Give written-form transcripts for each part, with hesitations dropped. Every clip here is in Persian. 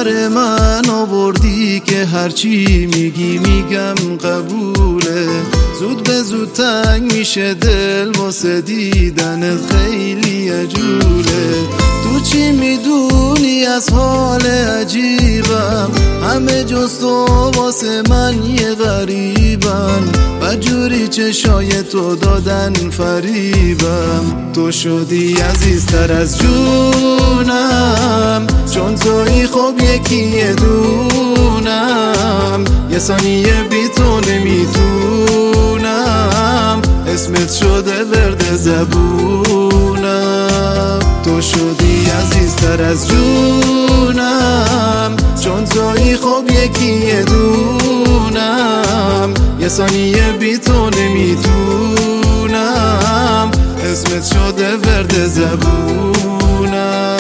سر من آوردی که هرچی میگی میگم قبوله. زود به زود تنگ میشه دل واسه دیدنت خیلی عجوله. تو چی میدونی از حال عجیبم؟ همه جز تو واسه من یه غریبن. بدجوری چشای تو دادن فریبم. تو شدی عزیزتر از جونم، چون تویی خب یکی دونم. یه ثانیه بی تو نمیتونم، اسمت شده ورد زبونم. تو شدی عزیزتر از جونم، چون تویی خب یکی دونم. یه ثانیه بی تو نمیتونم، اسمت شده ورد زبونم.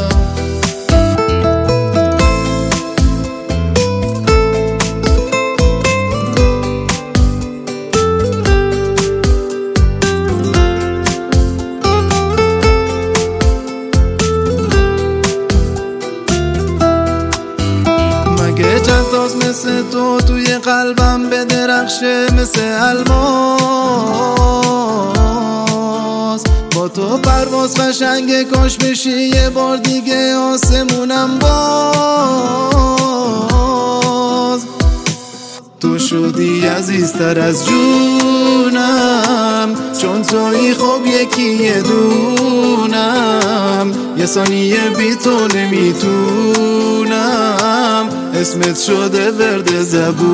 چند تاست مثل تو توی قلبم بدرخشه مثل الماس. با تو پرواز قشنگه، کاش بشی یه بار دیگه آسمونم باز. تو شدی عزیزتر از جونم، چون تویی خب یکی دونم. یه ثانیه بی تو نمیتونم، اسمت شده ورد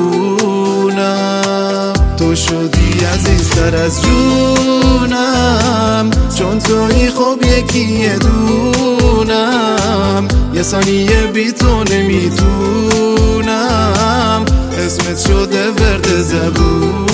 زبونم. تو شدی عزیزتر از جونم، چون تویی خب یکی دونم. یه ثانیه بی تو نمیتونم، اسمت شده ورد زبونم.